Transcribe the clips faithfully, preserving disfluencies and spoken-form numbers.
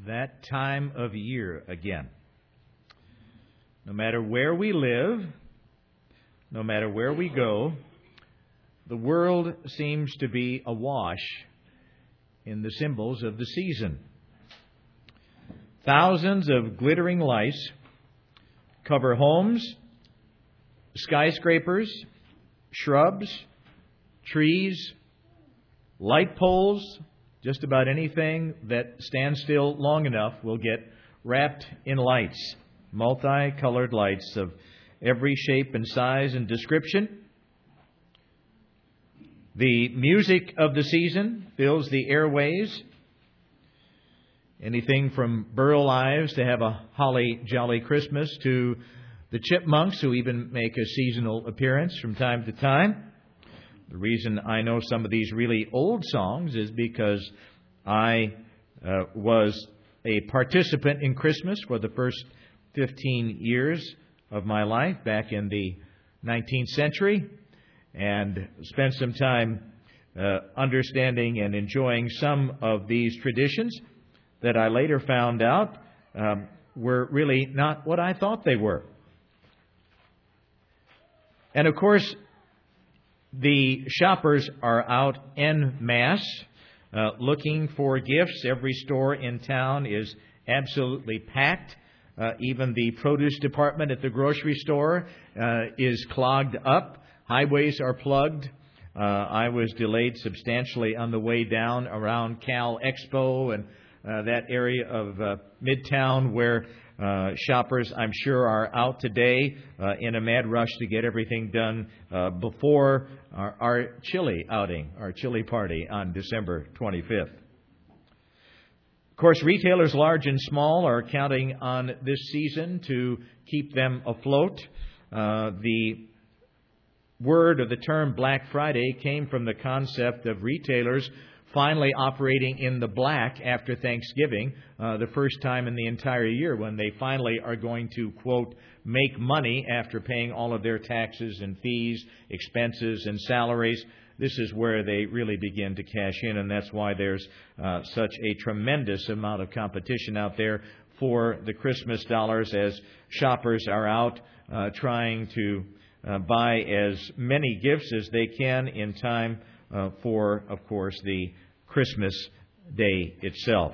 that time of year again. No matter where we live, no matter where we go, the world seems to be awash in the symbols of the season. Thousands of glittering lights cover homes, skyscrapers, shrubs, trees, light poles. Just about anything that stands still long enough will get wrapped in lights, multicolored lights of every shape and size and description. The music of the season fills the airways. Anything from Burl Ives to have a holly jolly Christmas to the Chipmunks, who even make a seasonal appearance from time to time. The reason I know some of these really old songs is because I uh, was a participant in Christmas for the first fifteen years of my life back in the nineteenth century, and spent some time uh, understanding and enjoying some of these traditions that I later found out um, were really not what I thought they were. And of course, the shoppers are out en masse uh, looking for gifts. Every store in town is absolutely packed. Uh, even the produce department at the grocery store uh, is clogged up. Highways are plugged. Uh, I was delayed substantially on the way down around Cal Expo and uh, that area of uh, Midtown where uh, shoppers, I'm sure, are out today uh, in a mad rush to get everything done uh, before our, our chili outing, our chili party on December twenty-fifth. Of course, retailers large and small are counting on this season to keep them afloat. Uh, the word or the term Black Friday came from the concept of retailers finally operating in the black after Thanksgiving, uh, the first time in the entire year when they finally are going to, quote, make money after paying all of their taxes and fees, expenses and salaries. This is where they really begin to cash in, and that's why there's uh, such a tremendous amount of competition out there for the Christmas dollars as shoppers are out uh, trying to uh, buy as many gifts as they can in time uh, for, of course, the Christmas day itself.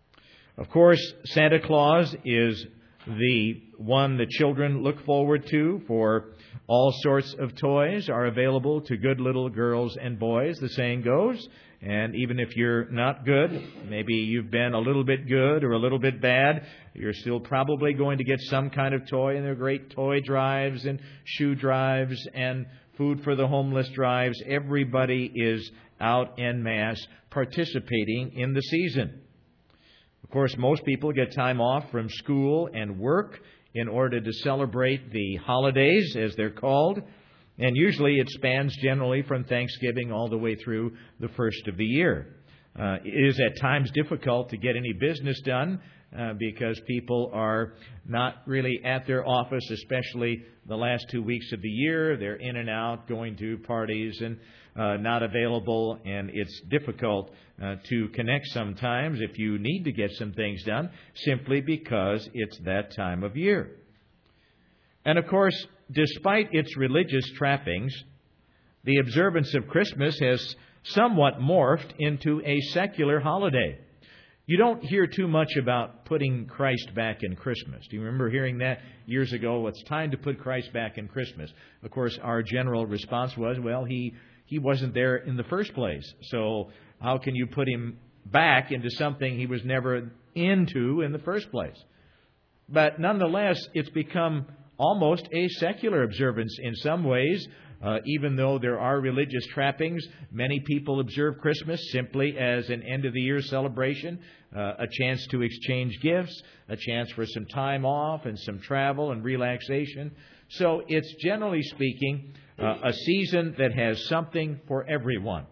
Of course, Santa Claus is the one the children look forward to, for all sorts of toys are available to good little girls and boys, the saying goes. And even if you're not good, maybe you've been a little bit good or a little bit bad, you're still probably going to get some kind of toy. And there are great toy drives and shoe drives and food for the homeless drives. Everybody is out en masse participating in the season. Of course, most people get time off from school and work in order to celebrate the holidays, as they're called. And usually it spans generally from Thanksgiving all the way through the first of the year. Uh, it is at times difficult to get any business done uh, because people are not really at their office, especially the last two weeks of the year. They're in and out, going to parties and uh, not available, and it's difficult uh, to connect sometimes if you need to get some things done simply because it's that time of year. And of course, despite its religious trappings, the observance of Christmas has somewhat morphed into a secular holiday. You don't hear too much about putting Christ back in Christmas. Do you remember hearing that years ago? It's time to put Christ back in Christmas. Of course, our general response was, well, he, he wasn't there in the first place. So how can you put him back into something he was never into in the first place? But nonetheless, it's become almost a secular observance in some ways. Uh, even though there are religious trappings, many people observe Christmas simply as an end-of-the-year celebration, uh, a chance to exchange gifts, a chance for some time off and some travel and relaxation. So it's, generally speaking, uh, a season that has something for everyone.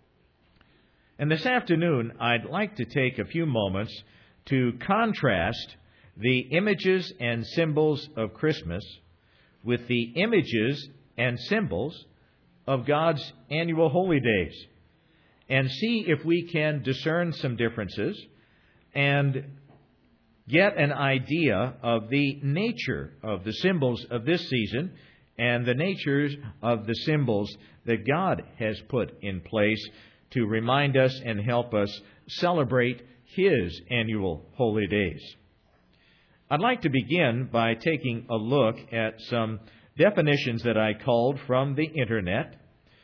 And this afternoon, I'd like to take a few moments to contrast the images and symbols of Christmas with the images and symbols of God's annual holy days, and see if we can discern some differences and get an idea of the nature of the symbols of this season and the natures of the symbols that God has put in place to remind us and help us celebrate His annual holy days. I'd like to begin by taking a look at some definitions that I culled from the Internet,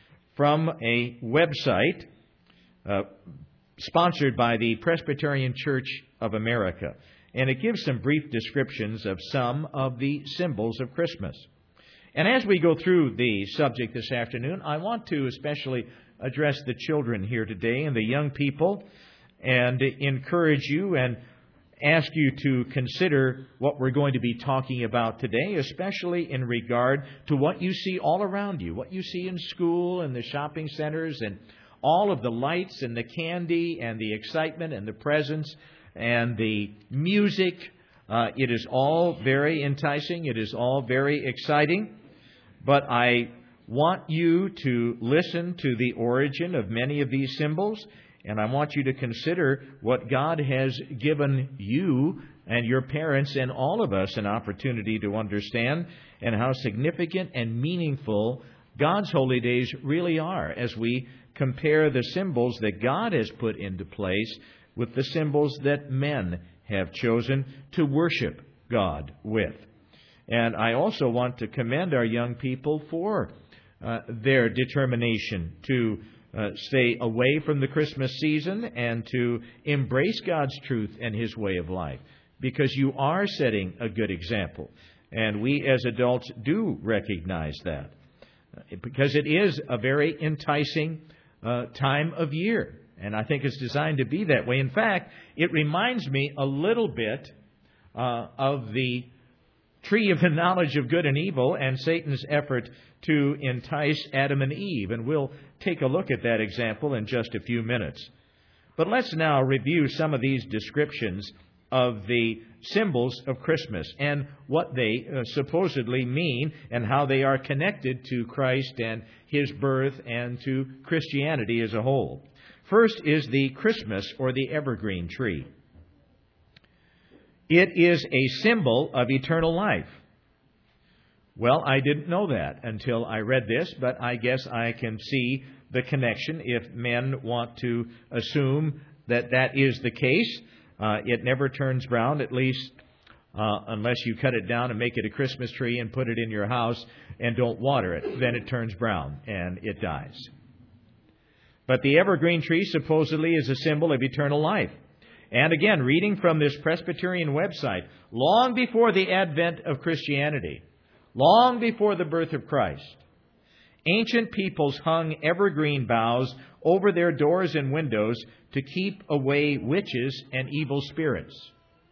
from a website uh, sponsored by the Presbyterian Church of America. And it gives some brief descriptions of some of the symbols of Christmas. And as we go through the subject this afternoon, I want to especially address the children here today and the young people and encourage you and ask you to consider what we're going to be talking about today, especially in regard to what you see all around you, what you see in school and the shopping centers and all of the lights and the candy and the excitement and the presents and the music. Uh, it is all very enticing. It is all very exciting. But I want you to listen to the origin of many of these symbols, and I want you to consider what God has given you and your parents and all of us an opportunity to understand, and how significant and meaningful God's holy days really are as we compare the symbols that God has put into place with the symbols that men have chosen to worship God with. And I also want to commend our young people for uh, their determination to uh, stay away from the Christmas season and to embrace God's truth and His way of life, because you are setting a good example. And we as adults do recognize that, because it is a very enticing uh, time of year. And I think it's designed to be that way. In fact, it reminds me a little bit uh, of the tree of the knowledge of good and evil and Satan's effort to entice Adam and Eve. And we'll take a look at that example in just a few minutes. But let's now review some of these descriptions of the symbols of Christmas and what they uh, supposedly mean and how they are connected to Christ and His birth and to Christianity as a whole. First is the Christmas or the evergreen tree. It is a symbol of eternal life. Well, I didn't know that until I read this, but I guess I can see the connection if men want to assume that that is the case. Uh, it never turns brown, at least uh, unless you cut it down and make it a Christmas tree and put it in your house and don't water it. Then it turns brown and it dies. But the evergreen tree supposedly is a symbol of eternal life. And again, reading from this Presbyterian website, long before the advent of Christianity, long before the birth of Christ, ancient peoples hung evergreen boughs over their doors and windows to keep away witches and evil spirits.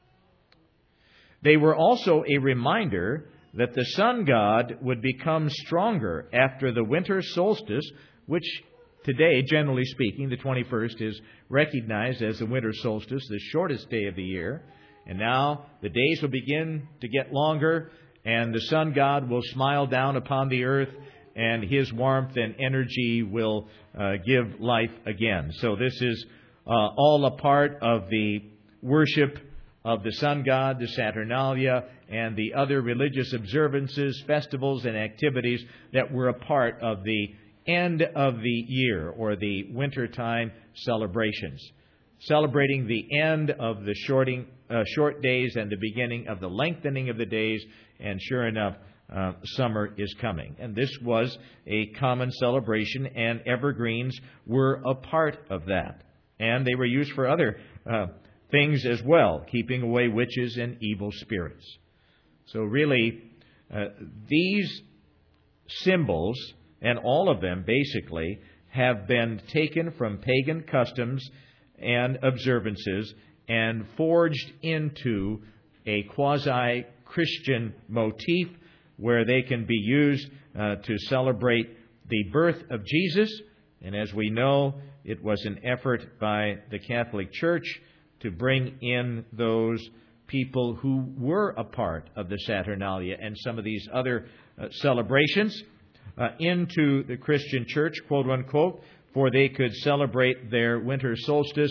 They were also a reminder that the sun god would become stronger after the winter solstice, which today, generally speaking, the twenty-first is recognized as the winter solstice, the shortest day of the year. And now the days will begin to get longer, and the sun god will smile down upon the earth, and his warmth and energy will uh, give life again. So this is uh, all a part of the worship of the sun god, the Saturnalia, and the other religious observances, festivals, and activities that were a part of the end of the year, or the wintertime celebrations, celebrating the end of the shorting, uh, short days and the beginning of the lengthening of the days. And sure enough, uh, summer is coming. And this was a common celebration, and evergreens were a part of that. And they were used for other uh, things as well, keeping away witches and evil spirits. So really, uh, these symbols, and all of them, basically, have been taken from pagan customs and observances and forged into a quasi-Christian motif where they can be used uh, to celebrate the birth of Jesus. And as we know, it was an effort by the Catholic Church to bring in those people who were a part of the Saturnalia and some of these other uh, celebrations Uh, into the Christian church, quote unquote, for they could celebrate their winter solstice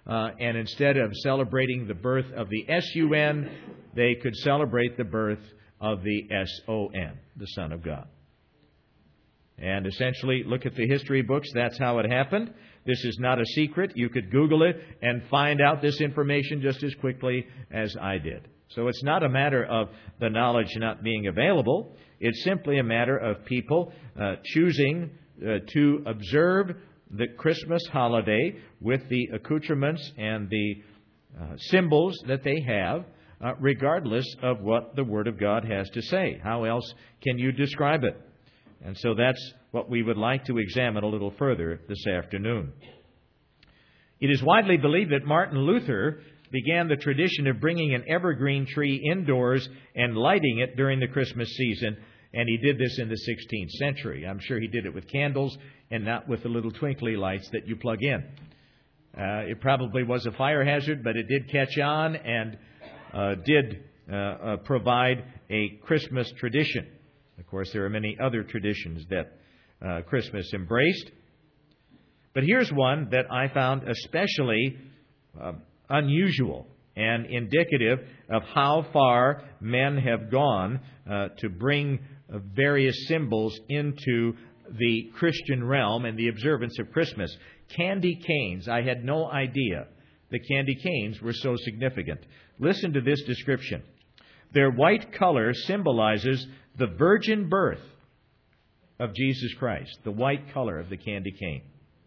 uh, and instead of celebrating the birth of the S U N, they could celebrate the birth of the S O N, the Son of God. And essentially, look at the history books. That's how it happened. This is not a secret. You could Google it and find out this information just as quickly as I did. So it's not a matter of the knowledge not being available. It's simply a matter of people uh, choosing uh, to observe the Christmas holiday with the accoutrements and the uh, symbols that they have, uh, regardless of what the Word of God has to say. How else can you describe it? And so that's what we would like to examine a little further this afternoon. It is widely believed that Martin Luther began the tradition of bringing an evergreen tree indoors and lighting it during the Christmas season, and he did this in the sixteenth century. I'm sure he did it with candles and not with the little twinkly lights that you plug in. Uh, it probably was a fire hazard, but it did catch on and uh, did uh, uh, provide a Christmas tradition. Of course, there are many other traditions that uh, Christmas embraced. But here's one that I found especially uh, unusual and indicative of how far men have gone uh, to bring uh, various symbols into the Christian realm and the observance of Christmas. Candy canes. I had no idea the candy canes were so significant. Listen to this description. Their white color symbolizes the virgin birth of Jesus Christ, the white color of the candy cane.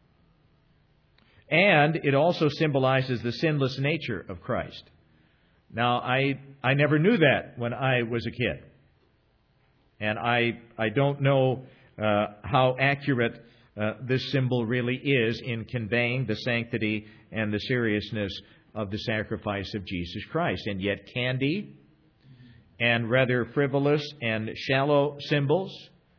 And it also symbolizes the sinless nature of Christ. Now, I I never knew that when I was a kid. And I, I don't know uh, how accurate uh, this symbol really is in conveying the sanctity and the seriousness of the sacrifice of Jesus Christ. And yet candy and rather frivolous and shallow symbols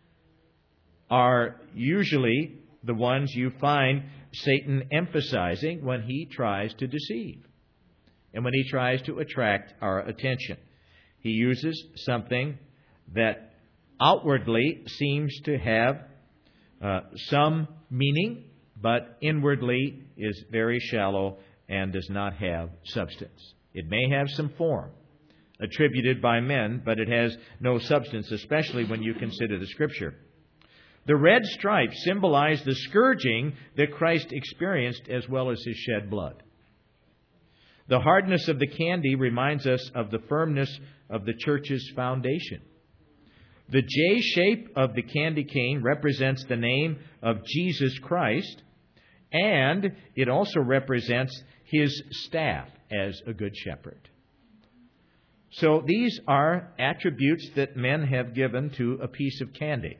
are usually the ones you find Satan emphasizing when he tries to deceive and when he tries to attract our attention. He uses something that outwardly seems to have uh, some meaning, but inwardly is very shallow and does not have substance. It may have some form attributed by men, but it has no substance, especially when you consider the Scripture. The red stripes symbolize the scourging that Christ experienced as well as His shed blood. The hardness of the candy reminds us of the firmness of the church's foundation. The J shape of the candy cane represents the name of Jesus Christ, and it also represents His staff as a good shepherd. So these are attributes that men have given to a piece of candy.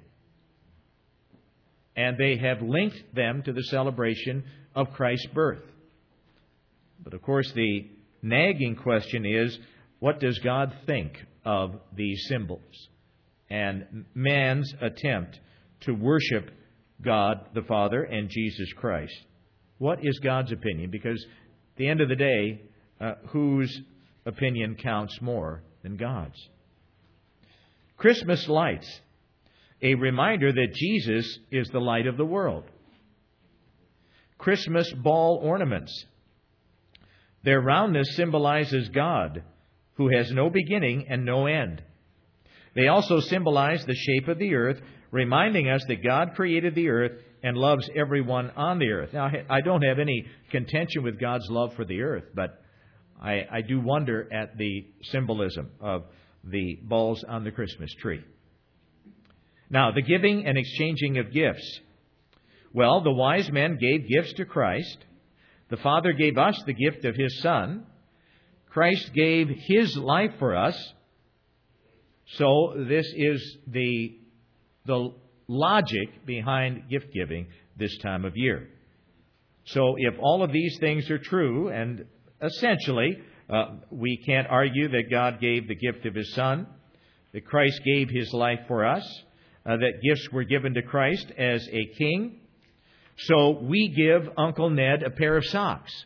And they have linked them to the celebration of Christ's birth. But of course, the nagging question is, what does God think of these symbols? And man's attempt to worship God the Father and Jesus Christ. What is God's opinion? Because at the end of the day, uh, whose opinion counts more than God's? Christmas lights, a reminder that Jesus is the light of the world. Christmas ball ornaments, their roundness symbolizes God, who has no beginning and no end. They also symbolize the shape of the earth, reminding us that God created the earth and loves everyone on the earth. Now, I don't have any contention with God's love for the earth, but I, I do wonder at the symbolism of the balls on the Christmas tree. Now, the giving and exchanging of gifts. Well, the wise men gave gifts to Christ. The Father gave us the gift of His Son. Christ gave His life for us. So this is the, the logic behind gift giving this time of year. So if all of these things are true, and essentially uh, we can't argue that God gave the gift of His Son, that Christ gave His life for us, uh, that gifts were given to Christ as a king. So we give Uncle Ned a pair of socks.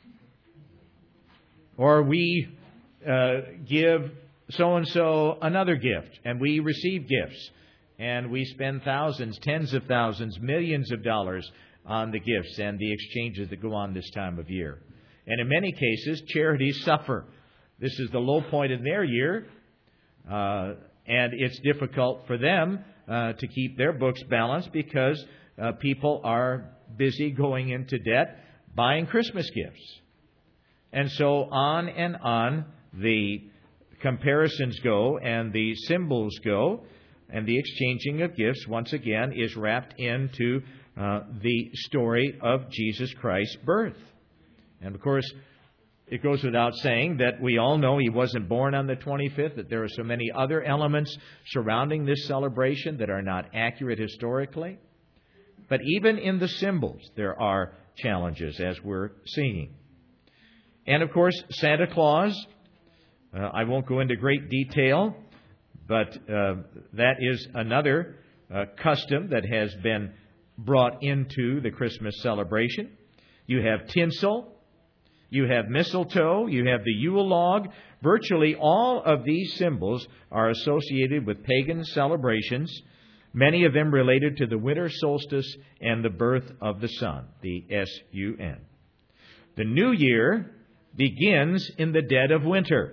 Or we uh, give so-and-so another gift, and we receive gifts. And we spend thousands, tens of thousands, millions of dollars on the gifts and the exchanges that go on this time of year. And in many cases, charities suffer. This is the low point in their year, uh, and it's difficult for them uh, to keep their books balanced because uh, people are busy going into debt buying Christmas gifts. And so on and on the comparisons go and the symbols go, and the exchanging of gifts, once again, is wrapped into uh, the story of Jesus Christ's birth. And of course, it goes without saying that we all know He wasn't born on the twenty-fifth, that there are so many other elements surrounding this celebration that are not accurate historically. But even in the symbols, there are challenges, as we're seeing. And of course, Santa Claus, uh, I won't go into great detail, but uh, that is another uh, custom that has been brought into the Christmas celebration. You have tinsel, you have mistletoe, you have the Yule log. Virtually all of these symbols are associated with pagan celebrations, many of them related to the winter solstice and the birth of the sun, the S U N. The new year begins in the dead of winter.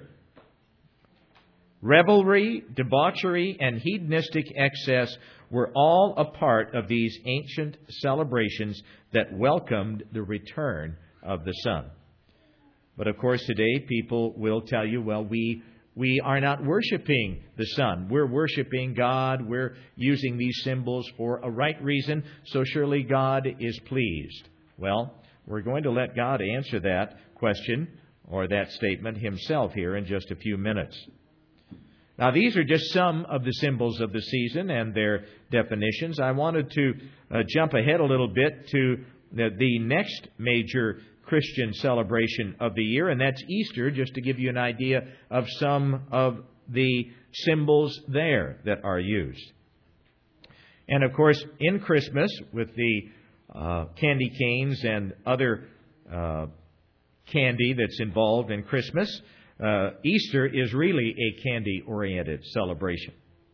Revelry, debauchery, and hedonistic excess were all a part of these ancient celebrations that welcomed the return of the sun. But of course, today people will tell you, well, we we are not worshiping the sun. We're worshiping God. We're using these symbols for a right reason, so surely God is pleased. Well, we're going to let God answer that question or that statement Himself here in just a few minutes. Now, these are just some of the symbols of the season and their definitions. I wanted to uh, jump ahead a little bit to the, the next major Christian celebration of the year, and that's Easter, just to give you an idea of some of the symbols there that are used. And of course, in Christmas, with the uh, candy canes and other uh, candy that's involved in Christmas, uh, Easter is really a candy-oriented celebration.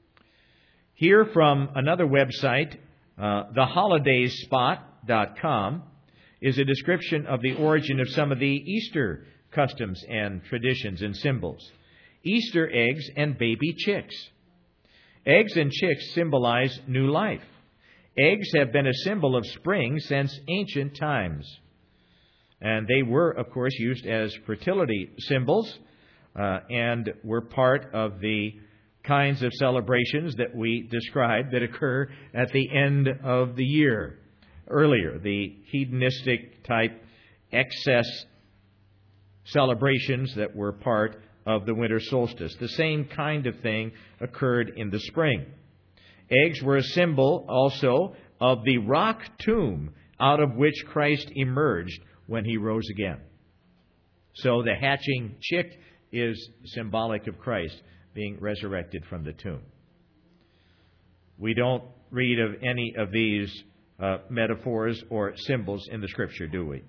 Here from another website, uh, the holidays spot dot com, is a description of the origin of some of the Easter customs and traditions and symbols. Easter eggs and baby chicks. Eggs and chicks symbolize new life. Eggs have been a symbol of spring since ancient times. And they were, of course, used as fertility symbols uh, and were part of the kinds of celebrations that we described that occur at the end of the year. Earlier, the hedonistic type excess celebrations that were part of the winter solstice. The same kind of thing occurred in the spring. Eggs were a symbol also of the rock tomb out of which Christ emerged when He rose again. So the hatching chick is symbolic of Christ being resurrected from the tomb. We don't read of any of these Uh, metaphors or symbols in the Scripture, do we?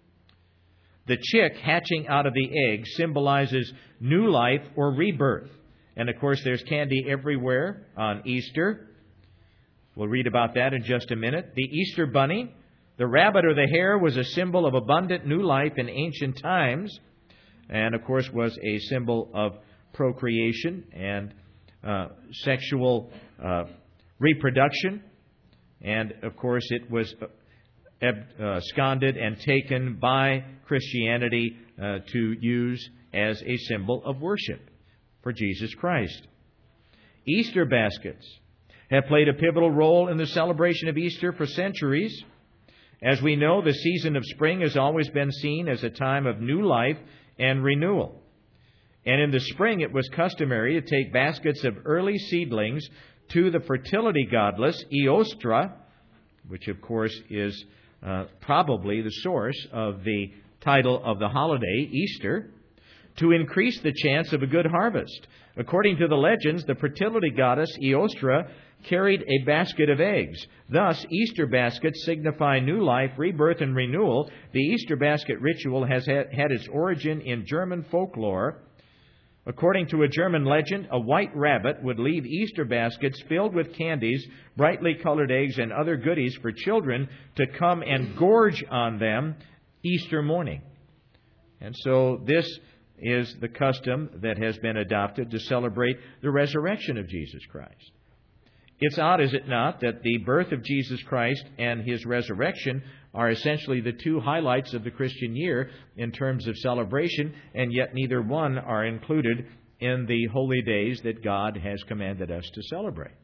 The chick hatching out of the egg symbolizes new life or rebirth. And of course, there's candy everywhere on Easter. We'll read about that in just a minute. The Easter bunny, the rabbit or the hare, was a symbol of abundant new life in ancient times. And of course, was a symbol of procreation and uh, sexual uh, reproduction. And, of course, it was absconded and taken by Christianity uh, to use as a symbol of worship for Jesus Christ. Easter baskets have played a pivotal role in the celebration of Easter for centuries. As we know, the season of spring has always been seen as a time of new life and renewal. And in the spring, it was customary to take baskets of early seedlings to the fertility goddess Eostre, which of course is uh, probably the source of the title of the holiday, Easter, to increase the chance of a good harvest. According to the legends, the fertility goddess Eostre carried a basket of eggs. Thus, Easter baskets signify new life, rebirth, and renewal. The Easter basket ritual has had, had its origin in German folklore. According to a German legend, a white rabbit would leave Easter baskets filled with candies, brightly colored eggs, and other goodies for children to come and gorge on them Easter morning. And so this is the custom that has been adopted to celebrate the resurrection of Jesus Christ. It's odd, is it not, that the birth of Jesus Christ and His resurrection are essentially the two highlights of the Christian year in terms of celebration, and yet neither one are included in the holy days that God has commanded us to celebrate.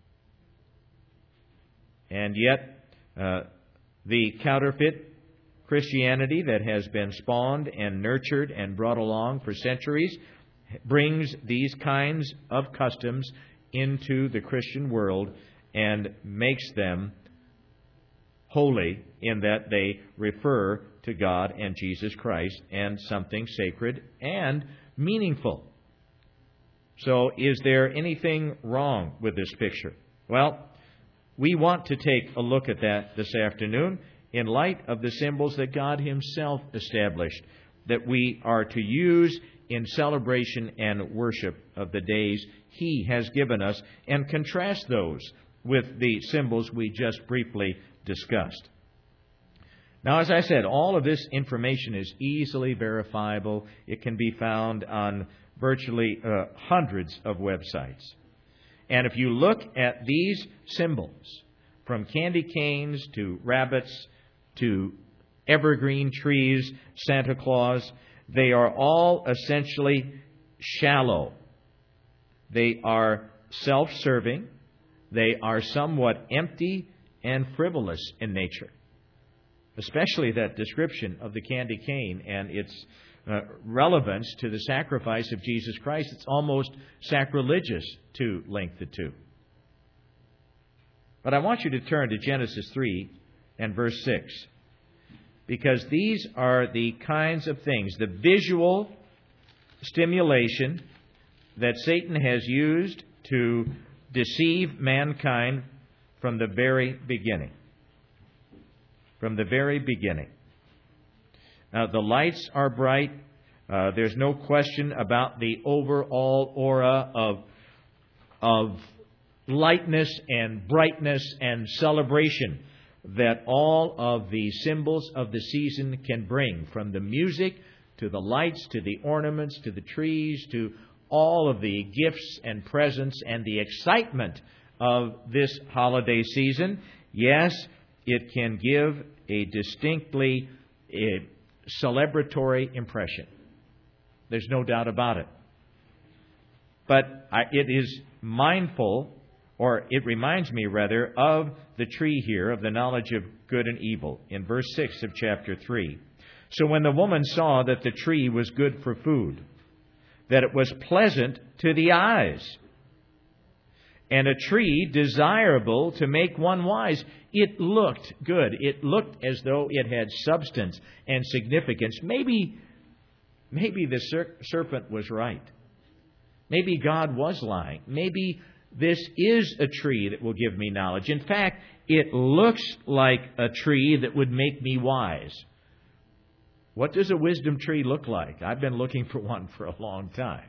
And yet, uh, the counterfeit Christianity that has been spawned and nurtured and brought along for centuries brings these kinds of customs into the Christian world and makes them holy in that they refer to God and Jesus Christ and something sacred and meaningful. So, is there anything wrong with this picture? Well, we want to take a look at that this afternoon in light of the symbols that God Himself established that we are to use in celebration and worship of the days He has given us, and contrast those with the symbols we just briefly discussed. Now, as I said, all of this information is easily verifiable. It can be found on virtually uh, hundreds of websites. And if you look at these symbols, from candy canes to rabbits to evergreen trees, Santa Claus, they are all essentially shallow. They are self-serving. They are somewhat empty and frivolous in nature. Especially that description of the candy cane and its uh, relevance to the sacrifice of Jesus Christ. It's almost sacrilegious to link the two. But I want you to turn to Genesis three and verse six. Because these are the kinds of things, the visual stimulation that Satan has used to deceive mankind from the very beginning. From the very beginning. Now, the lights are bright. Uh, there's no question about the overall aura of, of lightness and brightness and celebration that all of the symbols of the season can bring, from the music to the lights to the ornaments to the trees to all of the gifts and presents and the excitement of this holiday season. Yes, it can give a distinctly a celebratory impression. There's no doubt about it. But I, it is mindful, or it reminds me rather, of the tree here, of the knowledge of good and evil, in verse six of chapter three. So when the woman saw that the tree was good for food, that it was pleasant to the eyes, and a tree desirable to make one wise, it looked good. It looked as though it had substance and significance. Maybe, maybe the ser- serpent was right. Maybe God was lying. Maybe this is a tree that will give me knowledge. In fact, it looks like a tree that would make me wise. What does a wisdom tree look like? I've been looking for one for a long time.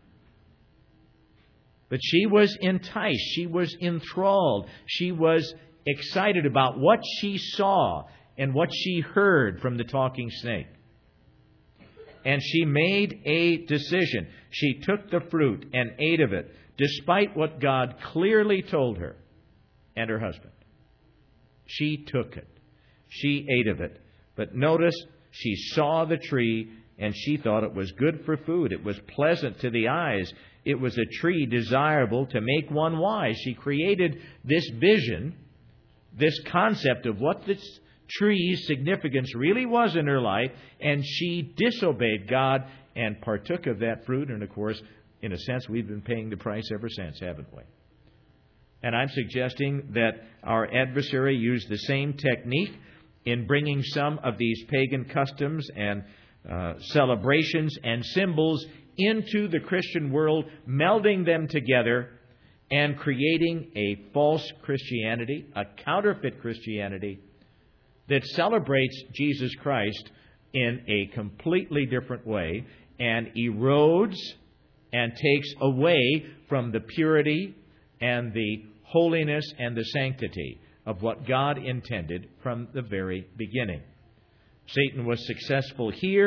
But she was enticed. She was enthralled. She was excited about what she saw and what she heard from the talking snake. And she made a decision. She took the fruit and ate of it, despite what God clearly told her and her husband. She took it. She ate of it. But notice, she saw the tree and she thought it was good for food. It was pleasant to the eyes. It was a tree desirable to make one wise. She created this vision, this concept of what this tree's significance really was in her life, and she disobeyed God and partook of that fruit. And of course, in a sense, we've been paying the price ever since, haven't we? And I'm suggesting that our adversary used the same technique in bringing some of these pagan customs and uh, celebrations and symbols into the Christian world, melding them together and creating a false Christianity, a counterfeit Christianity that celebrates Jesus Christ in a completely different way and erodes and takes away from the purity and the holiness and the sanctity of what God intended from the very beginning. Satan was successful here,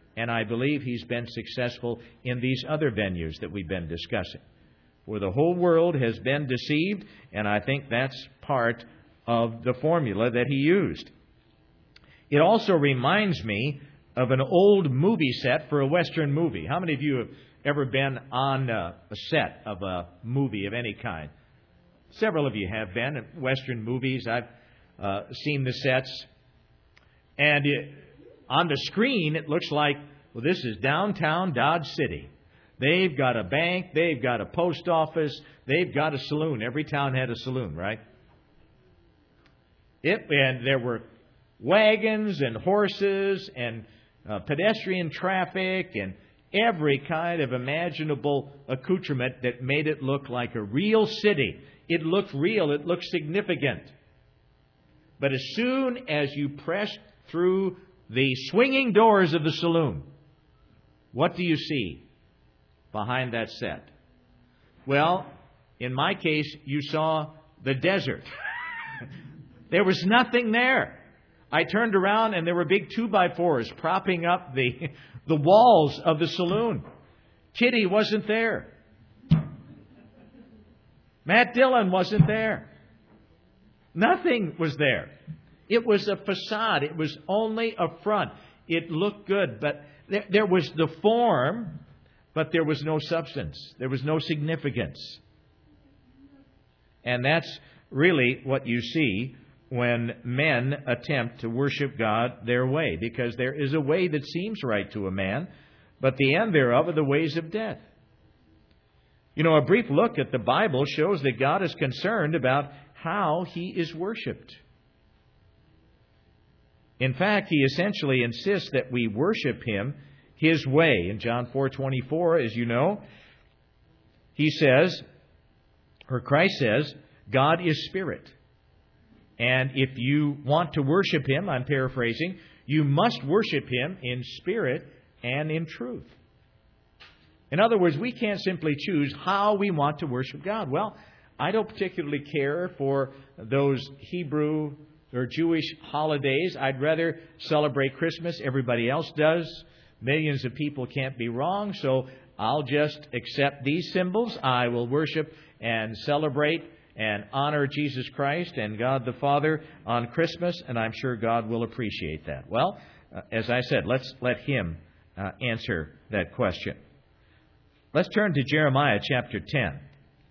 And I believe He's been successful in these other venues that we've been discussing. For the whole world has been deceived, and I think that's part of the formula that He used. It also reminds me of an old movie set for a Western movie. How many of you have ever been on a set of a movie of any kind? Several of you have been in Western movies. I've uh, seen the sets. And it, on the screen, it looks like, well, this is downtown Dodge City. They've got a bank. They've got a post office. They've got a saloon. Every town had a saloon, right? It, and there were wagons and horses and uh, pedestrian traffic and every kind of imaginable accoutrement that made it look like a real city. It looked real. It looked significant. But as soon as you pressed through the swinging doors of the saloon, what do you see behind that set? Well, in my case, you saw the desert. There was nothing there. I turned around and there were big two by fours propping up the, the walls of the saloon. Kitty wasn't there. Matt Dillon wasn't there. Nothing was there. It was a facade. It was only a front. It looked good, but there, there was the form, but there was no substance. There was no significance. And that's really what you see when men attempt to worship God their way, because there is a way that seems right to a man, but the end thereof are the ways of death. You know, a brief look at the Bible shows that God is concerned about how He is worshipped. In fact, He essentially insists that we worship Him His way. In John four twenty-four, as you know, He says, or Christ says, God is spirit. And if you want to worship Him, I'm paraphrasing, you must worship Him in spirit and in truth. In other words, we can't simply choose how we want to worship God. Well, I don't particularly care for those Hebrew or Jewish holidays. I'd rather celebrate Christmas. Everybody else does. Millions of people can't be wrong, so I'll just accept these symbols. I will worship and celebrate and honor Jesus Christ and God the Father on Christmas, and I'm sure God will appreciate that. Well, uh, as I said, let's let Him uh, answer that question. Let's turn to Jeremiah chapter ten.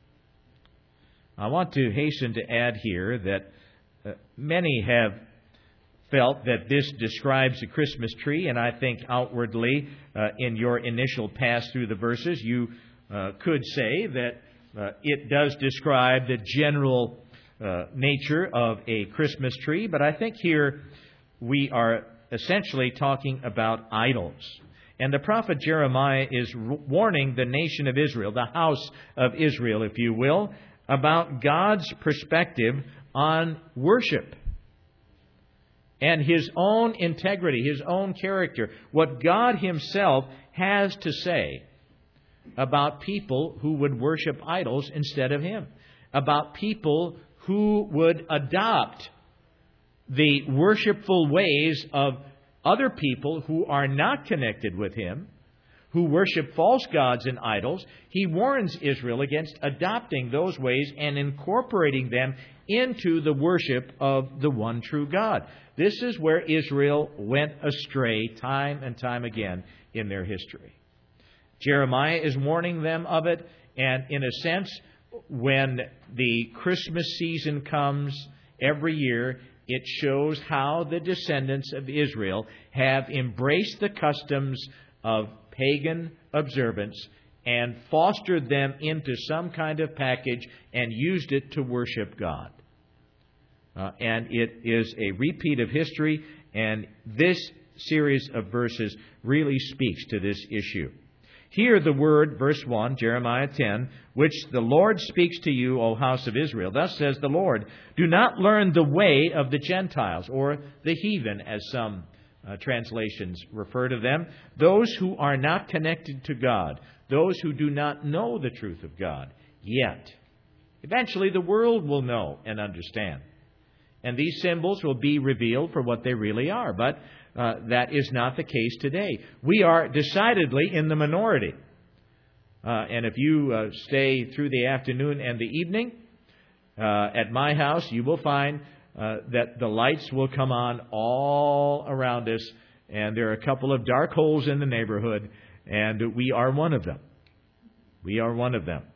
I want to hasten to add here that uh, many have felt that this describes a Christmas tree, and I think outwardly, uh, in your initial pass through the verses, you uh, could say that uh, it does describe the general uh, nature of a Christmas tree, but I think here we are essentially talking about idols. And the prophet Jeremiah is warning the nation of Israel, the house of Israel, if you will, about God's perspective on worship and His own integrity, His own character, what God Himself has to say about people who would worship idols instead of Him, about people who would adopt the worshipful ways of other people who are not connected with Him, who worship false gods and idols. He warns Israel against adopting those ways and incorporating them into the worship of the one true God. This is where Israel went astray time and time again in their history. Jeremiah is warning them of it, and in a sense, when the Christmas season comes every year, it shows how the descendants of Israel have embraced the customs of pagan observance and fostered them into some kind of package and used it to worship God. Uh, and it is a repeat of history, and this series of verses really speaks to this issue. Hear the word, verse one, Jeremiah ten, which the Lord speaks to you, O house of Israel. Thus says the Lord, do not learn the way of the Gentiles, or the heathen, as some uh, translations refer to them, those who are not connected to God, those who do not know the truth of God yet. Eventually the world will know and understand. And these symbols will be revealed for what they really are. But uh, that is not the case today. We are decidedly in the minority. Uh, and if you uh, stay through the afternoon and the evening uh, at my house, you will find uh, that the lights will come on all around us. And there are a couple of dark holes in the neighborhood, and we are one of them. We are one of them.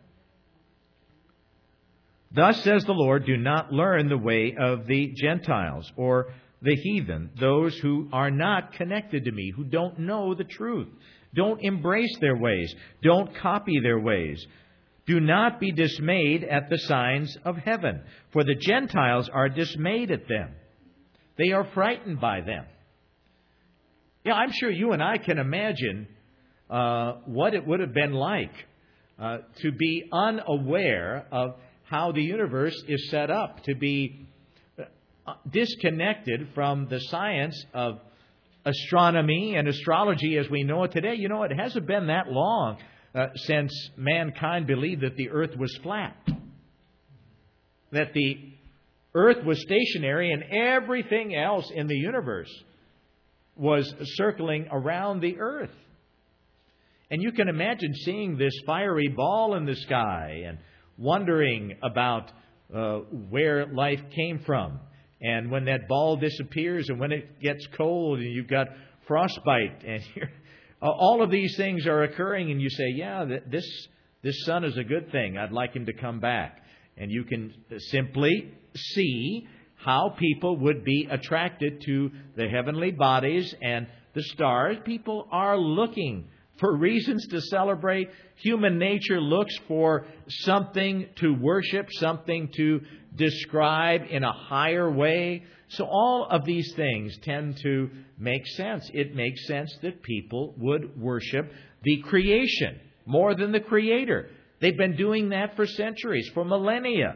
Thus says the Lord, do not learn the way of the Gentiles or the heathen, those who are not connected to me, who don't know the truth. Don't embrace their ways. Don't copy their ways. Do not be dismayed at the signs of heaven, for the Gentiles are dismayed at them. They are frightened by them. Yeah, I'm sure you and I can imagine uh, what it would have been like uh, to be unaware of how the universe is set up, to be disconnected from the science of astronomy and astrology as we know it today. You know, it hasn't been that long uh, since mankind believed that the earth was flat, that the earth was stationary and everything else in the universe was circling around the earth. And you can imagine seeing this fiery ball in the sky and wondering about uh, where life came from. And when that ball disappears and when it gets cold and you've got frostbite and you're, all of these things are occurring and you say, yeah, this, this sun is a good thing. I'd like him to come back. And you can simply see how people would be attracted to the heavenly bodies and the stars. People are looking for reasons to celebrate. Human nature looks for something to worship, something to describe in a higher way. So all of these things tend to make sense. It makes sense that people would worship the creation more than the Creator. They've been doing that for centuries, for millennia.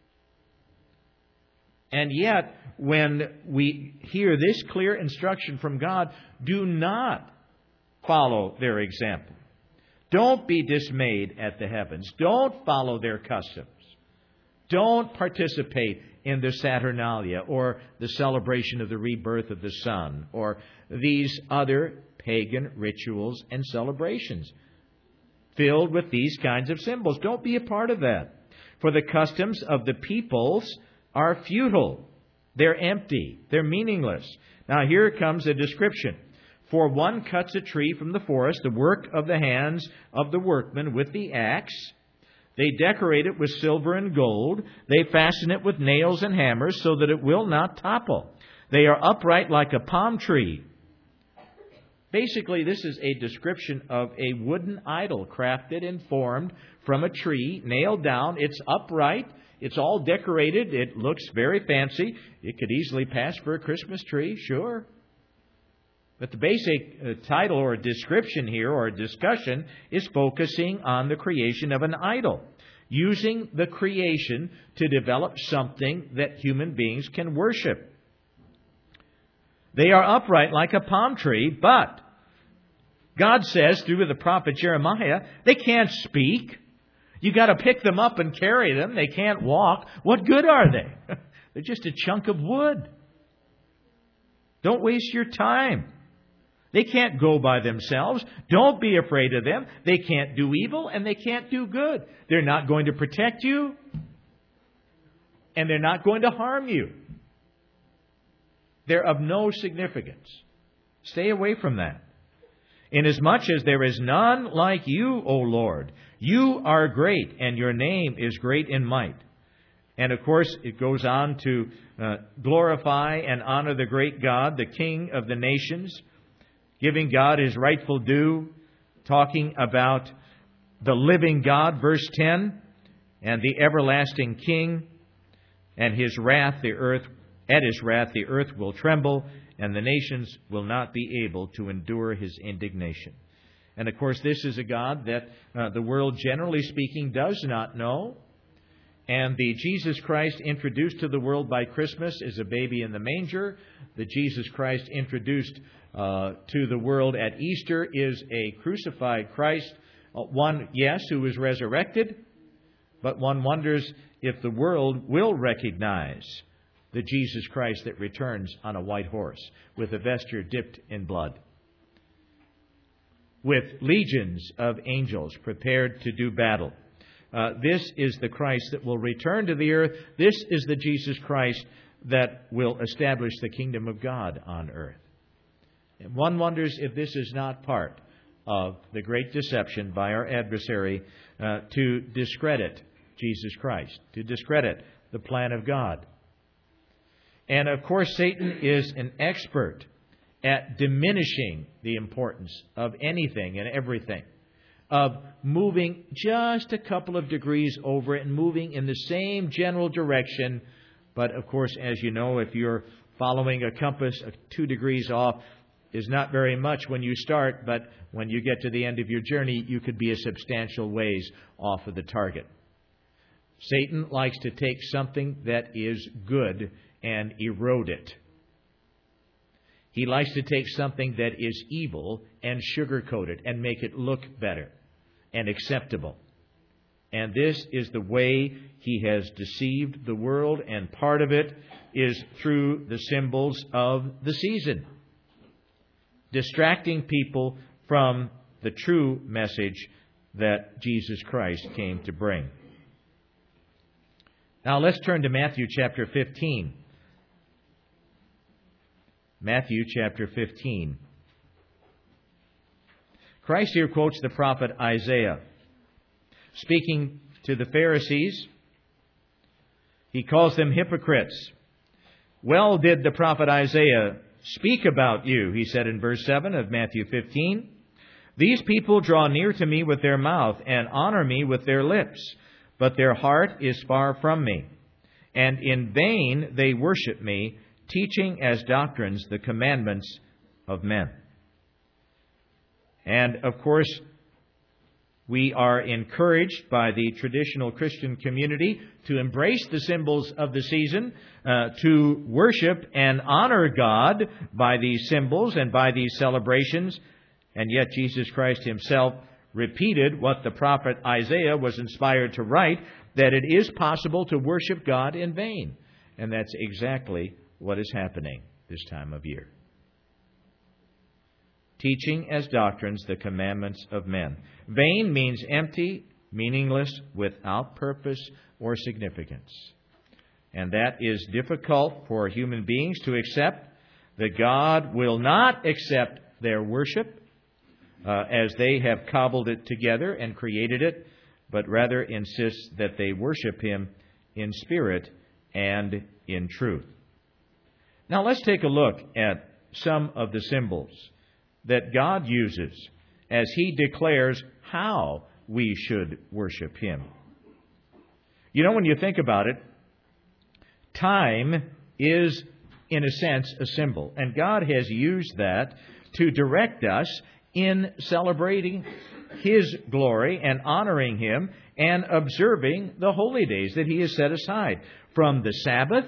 And yet, when we hear this clear instruction from God, do not follow their example. Don't be dismayed at the heavens. Don't follow their customs. Don't participate in the Saturnalia or the celebration of the rebirth of the sun or these other pagan rituals and celebrations filled with these kinds of symbols. Don't be a part of that. For the customs of the peoples are futile. They're empty. They're meaningless. Now here comes a description. For one cuts a tree from the forest, the work of the hands of the workmen with the axe. They decorate it with silver and gold. They fasten it with nails and hammers so that it will not topple. They are upright like a palm tree. Basically, this is a description of a wooden idol crafted and formed from a tree, nailed down. It's upright. It's all decorated. It looks very fancy. It could easily pass for a Christmas tree, sure. But the basic uh, title or description here or discussion is focusing on the creation of an idol, using the creation to develop something that human beings can worship. They are upright like a palm tree, but God says through the prophet Jeremiah, they can't speak. You got to pick them up and carry them. They can't walk. What good are they? They're just a chunk of wood. Don't waste your time. They can't go by themselves. Don't be afraid of them. They can't do evil and they can't do good. They're not going to protect you and they're not going to harm you. They're of no significance. Stay away from that. Inasmuch as there is none like you, O Lord, you are great and your name is great in might. And of course, it goes on to uh, glorify and honor the great God, the King of the nations, giving God His rightful due, talking about the living God, verse ten, and the everlasting King, and His wrath, the earth, at His wrath the earth will tremble, and the nations will not be able to endure His indignation. And of course, this is a God that uh, the world, generally speaking, does not know. And the Jesus Christ introduced to the world by Christmas is a baby in the manger. The Jesus Christ introduced uh, to the world at Easter is a crucified Christ. Uh, one, yes, who is resurrected, but one wonders if the world will recognize the Jesus Christ that returns on a white horse with a vesture dipped in blood, with legions of angels prepared to do battle. Uh, this is the Christ that will return to the earth. This is the Jesus Christ that will establish the kingdom of God on earth. And one wonders if this is not part of the great deception by our adversary uh, to discredit Jesus Christ, to discredit the plan of God. And of course, Satan is an expert at diminishing the importance of anything and everything, of moving just a couple of degrees over it and moving in the same general direction. But of course, as you know, if you're following a compass of two degrees off, is not very much when you start, but when you get to the end of your journey, you could be a substantial ways off of the target. Satan likes to take something that is good and erode it. He likes to take something that is evil and sugarcoat it and make it look better and acceptable. And this is the way he has deceived the world, and part of it is through the symbols of the season, distracting people from the true message that Jesus Christ came to bring. Now let's turn to Matthew chapter fifteen. Matthew chapter fifteen. Christ here quotes the prophet Isaiah. Speaking to the Pharisees, he calls them hypocrites. Well did the prophet Isaiah speak about you, he said in verse seven of Matthew fifteen. These people draw near to me with their mouth and honor me with their lips, but their heart is far from me. And in vain they worship me, teaching as doctrines the commandments of men. And of course, we are encouraged by the traditional Christian community to embrace the symbols of the season, uh, to worship and honor God by these symbols and by these celebrations. And yet Jesus Christ himself repeated what the prophet Isaiah was inspired to write, that it is possible to worship God in vain. And that's exactly what is happening this time of year. Teaching as doctrines the commandments of men. Vain means empty, meaningless, without purpose or significance. And that is difficult for human beings to accept, that God will not accept their worship uh, as they have cobbled it together and created it, but rather insists that they worship Him in spirit and in truth. Now let's take a look at some of the symbols that God uses as He declares how we should worship Him. You know, when you think about it, time is, in a sense, a symbol. And God has used that to direct us in celebrating His glory and honoring Him and observing the holy days that He has set aside, from the Sabbath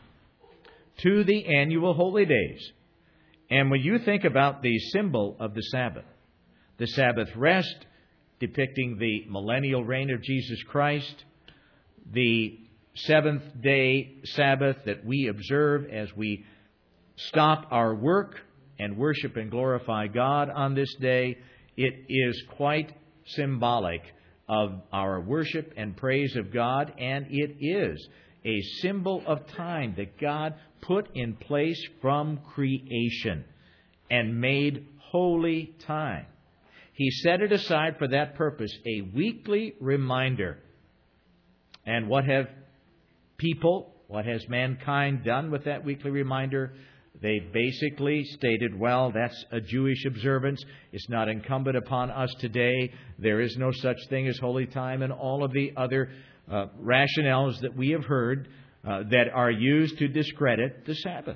to the annual holy days. And when you think about the symbol of the Sabbath, the Sabbath rest depicting the millennial reign of Jesus Christ, the seventh day Sabbath that we observe as we stop our work and worship and glorify God on this day, it is quite symbolic of our worship and praise of God, and it is a symbol of time that God put in place from creation and made holy time. He set it aside for that purpose, a weekly reminder. And what have people, what has mankind done with that weekly reminder? They basically stated, well, that's a Jewish observance. It's not incumbent upon us today. There is no such thing as holy time, and all of the other uh, rationales that we have heard uh, that are used to discredit the Sabbath.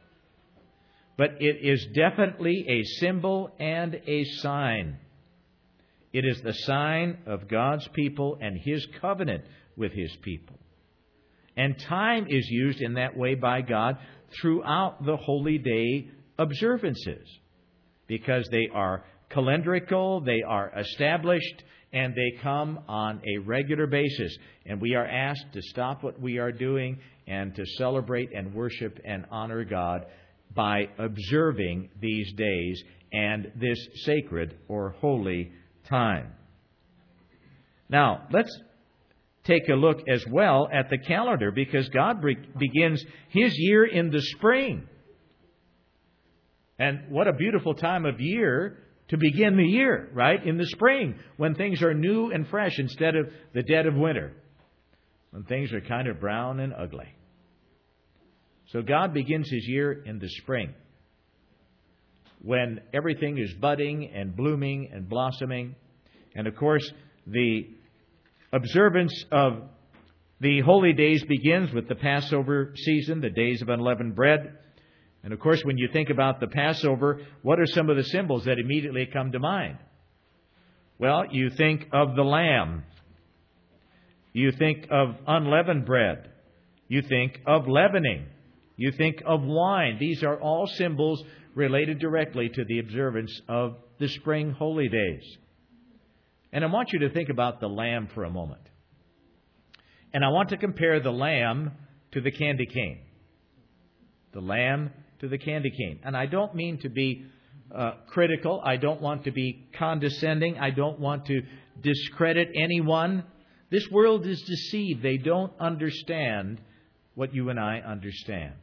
But it is definitely a symbol and a sign. It is the sign of God's people and His covenant with His people. And time is used in that way by God throughout the holy day observances, because they are calendrical, they are established, and they come on a regular basis. And we are asked to stop what we are doing and to celebrate and worship and honor God by observing these days and this sacred or holy time. Now, let's take a look as well at the calendar, because God begins His year in the spring. And what a beautiful time of year to begin the year, right? In the spring, when things are new and fresh instead of the dead of winter, when things are kind of brown and ugly. So God begins His year in the spring, when everything is budding and blooming and blossoming. And of course, the observance of the holy days begins with the Passover season, the days of unleavened bread. And of course, when you think about the Passover, what are some of the symbols that immediately come to mind? Well, you think of the lamb. You think of unleavened bread. You think of leavening. You think of wine. These are all symbols related directly to the observance of the spring holy days. And I want you to think about the lamb for a moment. And I want to compare the lamb to the candy cane. The lamb to the candy cane. And I don't mean to be uh, critical. I don't want to be condescending. I don't want to discredit anyone. This world is deceived. They don't understand what you and I understand.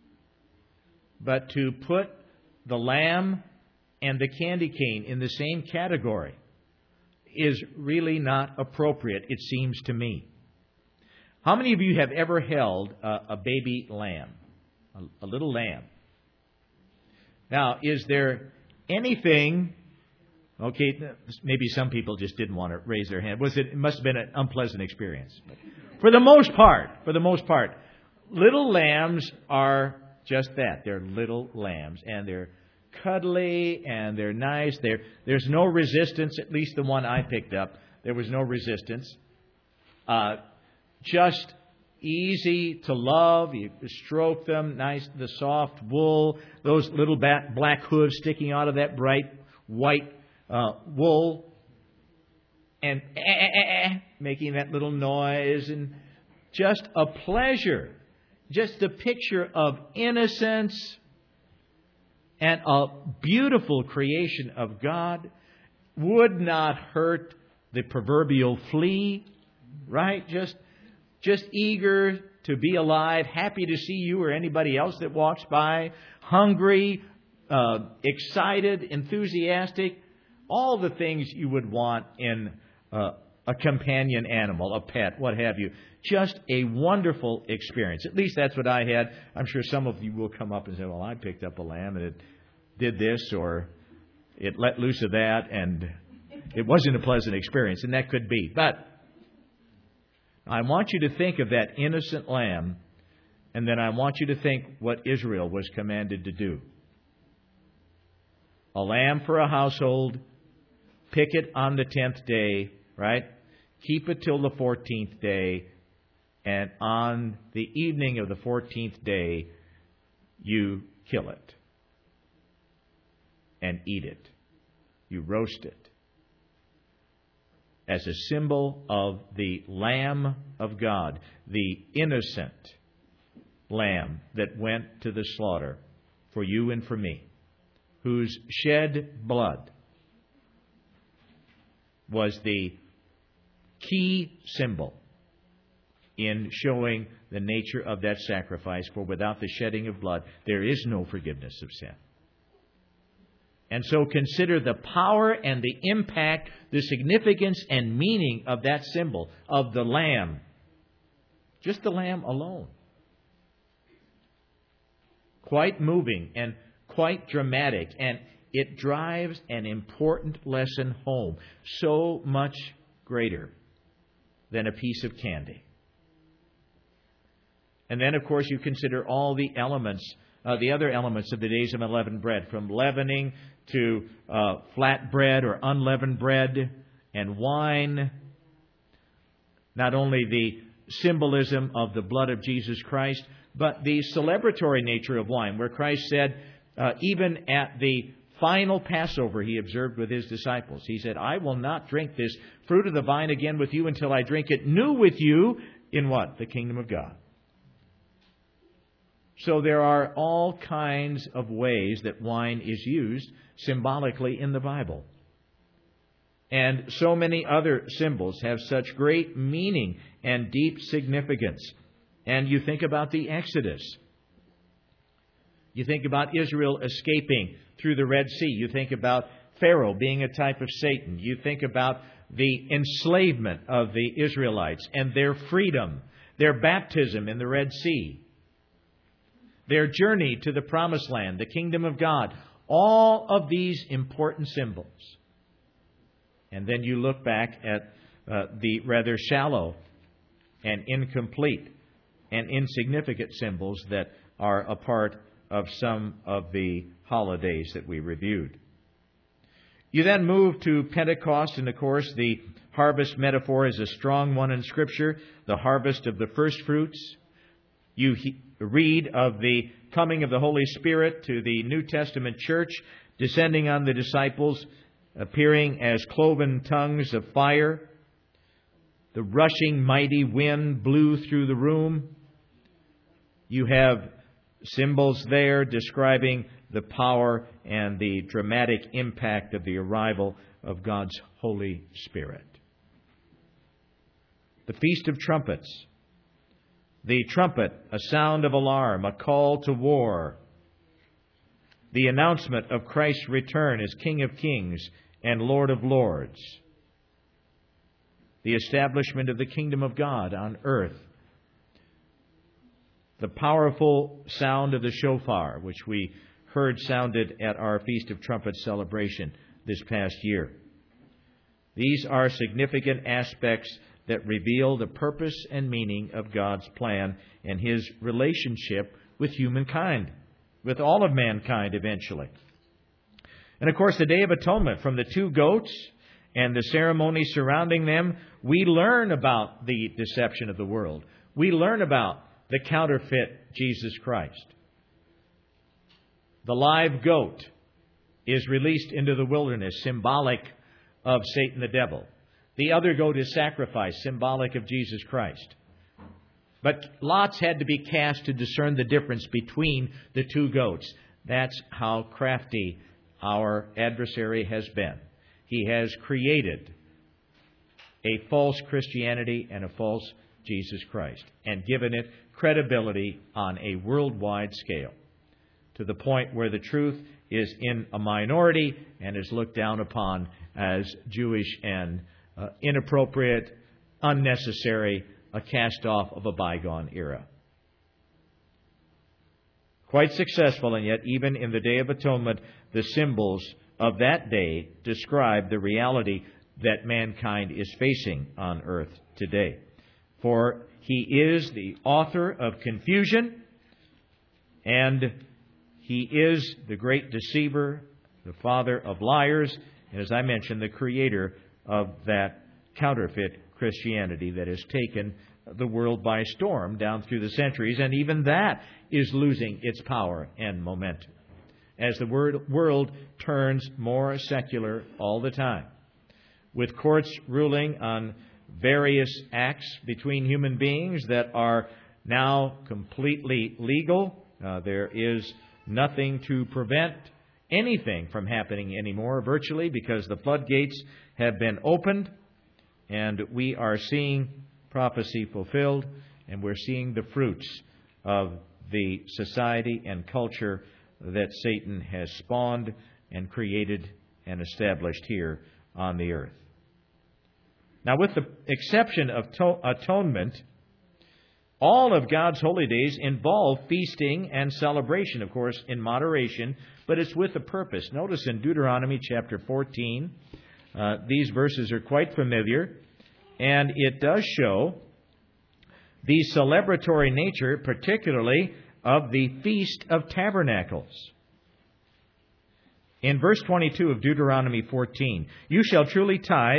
But to put the lamb and the candy cane in the same category is really not appropriate, it seems to me. How many of you have ever held a, a baby lamb? A, a little lamb. Now, is there anything... Okay, maybe some people just didn't want to raise their hand. Was it, it must have been an unpleasant experience. For the most part, for the most part, little lambs are just that. They're little lambs, and they're cuddly, and they're nice. They're, there's no resistance, at least the one I picked up. There was no resistance. Uh, just easy to love. You stroke them, nice, the soft wool, those little bat, black hooves sticking out of that bright white uh, wool, and eh, eh, eh, making that little noise, and just a pleasure. Just a picture of innocence and a beautiful creation of God. Would not hurt the proverbial flea, right? Just, just eager to be alive, happy to see you or anybody else that walks by, hungry, uh, excited, enthusiastic, all the things you would want in uh, a companion animal, a pet, what have you. Just a wonderful experience. At least that's what I had. I'm sure some of you will come up and say, well, I picked up a lamb and it did this, or it let loose of that, and it wasn't a pleasant experience. And that could be. But I want you to think of that innocent lamb, and then I want you to think what Israel was commanded to do. A lamb for a household, pick it on the tenth day, right? Keep it till the fourteenth day. And on the evening of the fourteenth day, you kill it and eat it. You roast it as a symbol of the Lamb of God, the innocent Lamb that went to the slaughter for you and for me, whose shed blood was the key symbol in showing the nature of that sacrifice. For without the shedding of blood, there is no forgiveness of sin. And so consider the power and the impact, the significance and meaning of that symbol, of the lamb. Just the lamb alone. Quite moving and quite dramatic. And it drives an important lesson home. So much greater than a piece of candy. And then, of course, you consider all the elements, uh, the other elements of the days of unleavened bread, from leavening to uh, flat bread or unleavened bread and wine. Not only the symbolism of the blood of Jesus Christ, but the celebratory nature of wine, where Christ said, uh, even at the final Passover he observed with his disciples. He said, I will not drink this fruit of the vine again with you until I drink it new with you in what? The kingdom of God. So there are all kinds of ways that wine is used symbolically in the Bible. And so many other symbols have such great meaning and deep significance. And you think about the Exodus. You think about Israel escaping through the Red Sea. You think about Pharaoh being a type of Satan. You think about the enslavement of the Israelites and their freedom, their baptism in the Red Sea, their journey to the Promised Land, the kingdom of God. All of these important symbols. And then you look back at uh, the rather shallow and incomplete and insignificant symbols that are a part of some of the holidays that we reviewed. You then move to Pentecost, and of course the harvest metaphor is a strong one in Scripture, the harvest of the first fruits. You he- read of the coming of the Holy Spirit to the New Testament church, descending on the disciples, appearing as cloven tongues of fire. The rushing mighty wind blew through the room. You have symbols there describing the power and the dramatic impact of the arrival of God's Holy Spirit. The Feast of Trumpets. The trumpet, a sound of alarm, a call to war. The announcement of Christ's return as King of Kings and Lord of Lords. The establishment of the kingdom of God on earth. The powerful sound of the shofar, which we heard sounded at our Feast of Trumpets celebration this past year. These are significant aspects that reveal the purpose and meaning of God's plan and His relationship with humankind, with all of mankind eventually. And of course, the Day of Atonement, from the two goats and the ceremony surrounding them, we learn about the deception of the world. We learn about the counterfeit Jesus Christ. The live goat is released into the wilderness, symbolic of Satan the devil. The other goat is sacrificed, symbolic of Jesus Christ. But lots had to be cast to discern the difference between the two goats. That's how crafty our adversary has been. He has created a false Christianity and a false Jesus Christ and given it credibility on a worldwide scale, to the point where the truth is in a minority and is looked down upon as Jewish and uh, inappropriate, unnecessary, a cast-off of a bygone era. Quite successful, and yet even in the Day of Atonement, the symbols of that day describe the reality that mankind is facing on earth today. For He is the author of confusion, and He is the great deceiver, the father of liars, and as I mentioned, the creator of that counterfeit Christianity that has taken the world by storm down through the centuries, and even that is losing its power and momentum as the world turns more secular all the time, with courts ruling on various acts between human beings that are now completely legal. Uh, there is nothing to prevent anything from happening anymore, virtually, because the floodgates have been opened, and we are seeing prophecy fulfilled, and we're seeing the fruits of the society and culture that Satan has spawned and created and established here on the earth. Now, with the exception of to- atonement, all of God's holy days involve feasting and celebration, of course, in moderation, but it's with a purpose. Notice in Deuteronomy chapter fourteen, uh, these verses are quite familiar, and it does show the celebratory nature, particularly of the Feast of Tabernacles. In verse twenty-two of Deuteronomy fourteen, "You shall truly tithe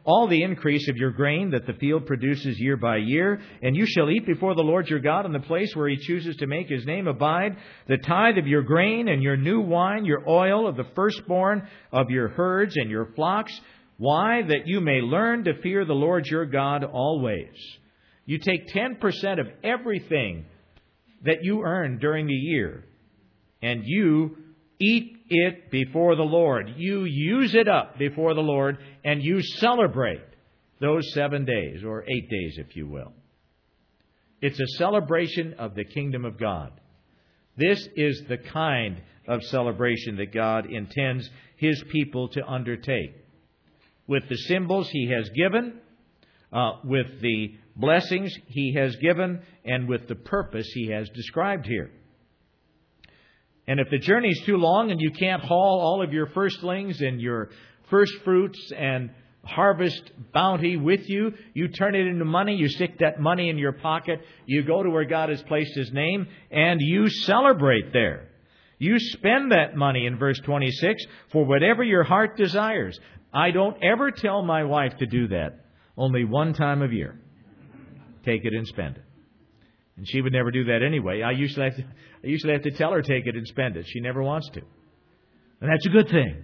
all the increase of your grain that the field produces year by year, and you shall eat before the Lord your God in the place where He chooses to make His name abide, the tithe of your grain and your new wine, your oil of the firstborn of your herds and your flocks. Why? That you may learn to fear the Lord your God always. You take ten percent of everything that you earn during the year, and you eat it before the Lord. You use it up before the Lord, and you celebrate those seven days, or eight days, if you will. It's a celebration of the kingdom of God. This is the kind of celebration that God intends His people to undertake. With the symbols He has given, uh, with the blessings He has given, and with the purpose He has described here. And if the journey is too long and you can't haul all of your firstlings and your first fruits and harvest bounty with you, you turn it into money, you stick that money in your pocket, you go to where God has placed His name, and you celebrate there. You spend that money in verse twenty-six for whatever your heart desires. I don't ever tell my wife to do that. Only one time of year. Take it and spend it. And she would never do that anyway. I usually have to, I usually have to tell her take it and spend it. She never wants to. And that's a good thing.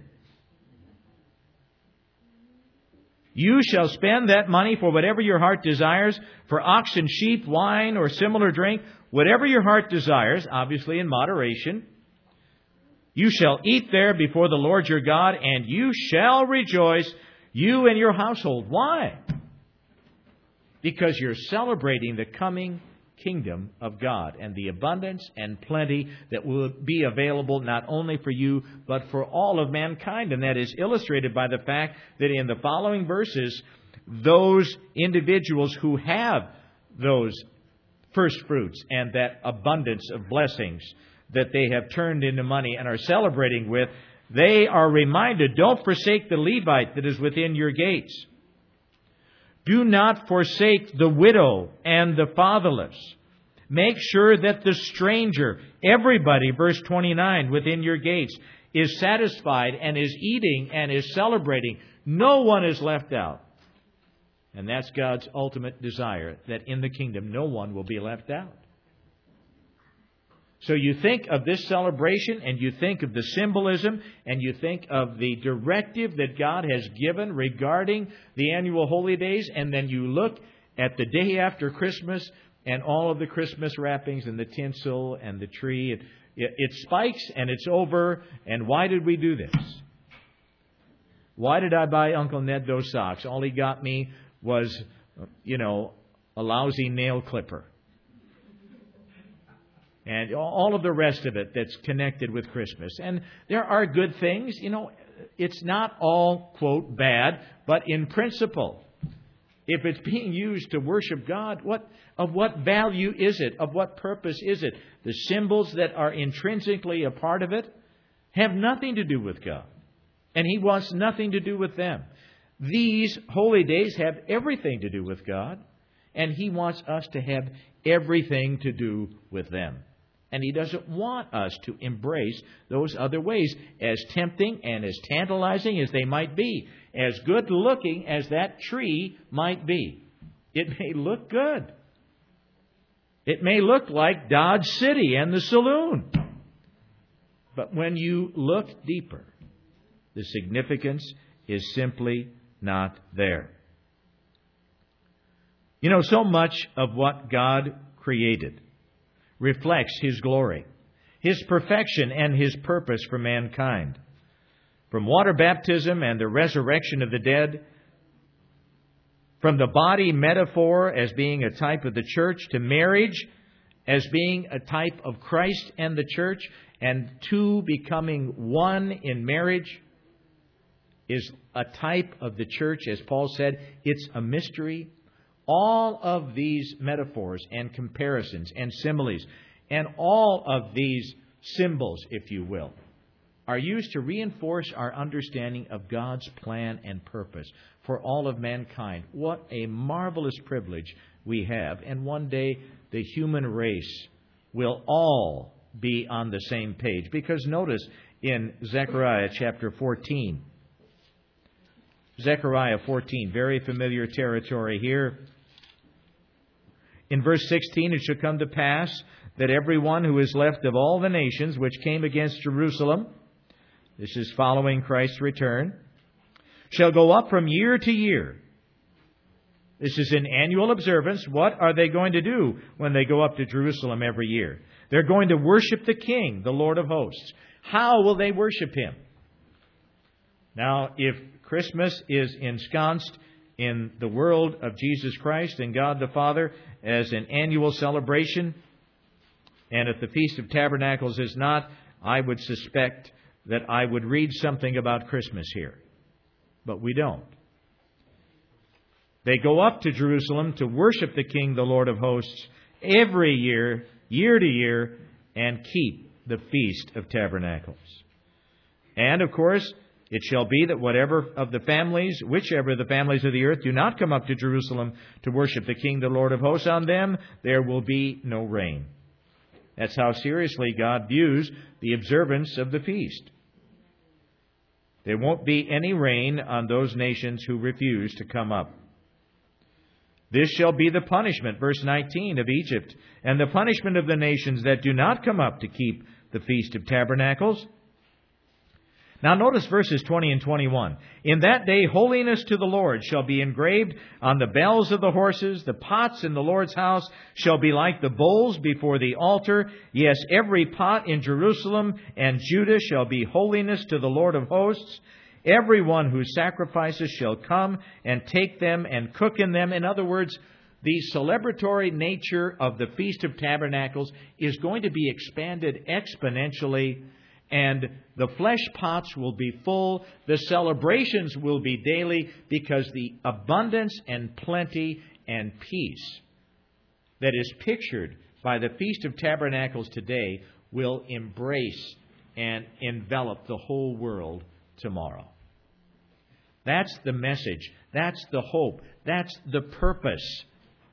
You shall spend that money for whatever your heart desires, for oxen, sheep, wine, or similar drink, whatever your heart desires, obviously in moderation. You shall eat there before the Lord your God, and you shall rejoice, you and your household. Why? Because you're celebrating the coming kingdom of God and the abundance and plenty that will be available not only for you, but for all of mankind. And that is illustrated by the fact that in the following verses, those individuals who have those first fruits and that abundance of blessings that they have turned into money and are celebrating with, they are reminded, don't forsake the Levite that is within your gates. Do not forsake the widow and the fatherless. Make sure that the stranger, everybody, verse twenty-nine, within your gates, is satisfied and is eating and is celebrating. No one is left out. And that's God's ultimate desire, that in the kingdom no one will be left out. So you think of this celebration, and you think of the symbolism, and you think of the directive that God has given regarding the annual holy days, and then you look at the day after Christmas and all of the Christmas wrappings and the tinsel and the tree. It, it, it spikes and it's over. And why did we do this? Why did I buy Uncle Ned those socks? All he got me was, you know, a lousy nail clipper. And all of the rest of it that's connected with Christmas. And there are good things. You know, it's not all, quote, bad, but in principle, if it's being used to worship God, what of what value is it? Of what purpose is it? The symbols that are intrinsically a part of it have nothing to do with God. And He wants nothing to do with them. These holy days have everything to do with God. And He wants us to have everything to do with them. And He doesn't want us to embrace those other ways, as tempting and as tantalizing as they might be, as good looking as that tree might be. It may look good. It may look like Dodge City and the saloon. But when you look deeper, the significance is simply not there. You know, so much of what God created reflects His glory, His perfection, and His purpose for mankind. From water baptism and the resurrection of the dead, from the body metaphor as being a type of the church, to marriage as being a type of Christ and the church, and two becoming one in marriage is a type of the church. As Paul said, it's a mystery. All of these metaphors and comparisons and similes and all of these symbols, if you will, are used to reinforce our understanding of God's plan and purpose for all of mankind. What a marvelous privilege we have. And one day the human race will all be on the same page. Because notice in Zechariah chapter fourteen, Zechariah fourteen, very familiar territory here. In verse sixteen, it shall come to pass that everyone who is left of all the nations which came against Jerusalem, this is following Christ's return, shall go up from year to year. This is an annual observance. What are they going to do when they go up to Jerusalem every year? They're going to worship the King, the Lord of hosts. How will they worship Him? Now, if Christmas is ensconced in the world of Jesus Christ and God the Father as an annual celebration, and if the Feast of Tabernacles is not, I would suspect that I would read something about Christmas here. But we don't. They go up to Jerusalem to worship the King, the Lord of hosts, every year, year to year, and keep the Feast of Tabernacles. And, of course, it shall be that whatever of the families, whichever of the families of the earth do not come up to Jerusalem to worship the King, the Lord of hosts, on them there will be no rain. That's how seriously God views the observance of the feast. There won't be any rain on those nations who refuse to come up. This shall be the punishment, verse nineteen, of Egypt, and the punishment of the nations that do not come up to keep the Feast of Tabernacles. Now notice verses twenty and twenty-one. In that day holiness to the Lord shall be engraved on the bells of the horses. The pots in the Lord's house shall be like the bowls before the altar. Yes, every pot in Jerusalem and Judah shall be holiness to the Lord of hosts. Everyone who sacrifices shall come and take them and cook in them. In other words, the celebratory nature of the Feast of Tabernacles is going to be expanded exponentially, and the flesh pots will be full. The celebrations will be daily, because the abundance and plenty and peace that is pictured by the Feast of Tabernacles today will embrace and envelop the whole world tomorrow. That's the message. That's the hope. That's the purpose.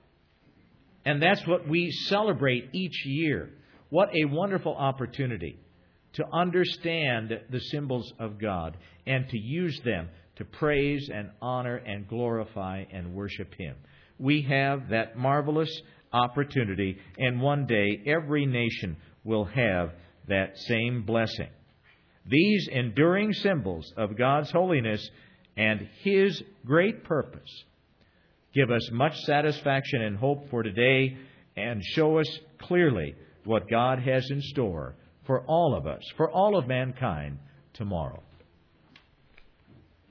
And that's what we celebrate each year. What a wonderful opportunity to understand the symbols of God and to use them to praise and honor and glorify and worship Him. We have that marvelous opportunity, and one day every nation will have that same blessing. These enduring symbols of God's holiness and His great purpose give us much satisfaction and hope for today, and show us clearly what God has in store for all of us, for all of mankind, tomorrow.